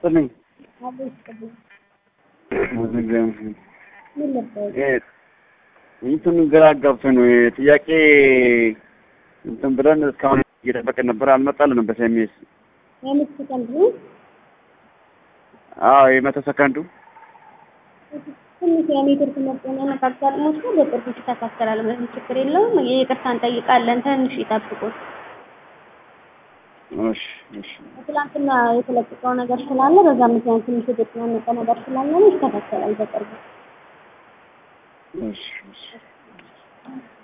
ይስጥልኝ። አቤት ይስጥልኝ። ምን ነበር? እንትን ግራ ገብቶኝ ነው ጥያቄ እንትን ብለን እስካሁን እየጠበቅን ነበር፣ አልመጣልንም በኤስኤምኤስ። የአምስት ሰከንድ ነው? አዎ የመቶ ሰከንዱ ትንሽ የኔትወርክ መጨናነቅ አጋጥሞት ነው። በቅርቡ ይስተካከላል፣ ምንም ችግር የለውም። ይቅርታ እንጠይቃለን፣ ትንሽ ይጠብቁ። እሺ። ትናንትና የተለቀቀው ነገር ስላለ በዛ ምክንያት ትንሽ የተጨናነቀ ነገር ስላለ ነው። ይስተካከላል በቅርቡ። እሺ።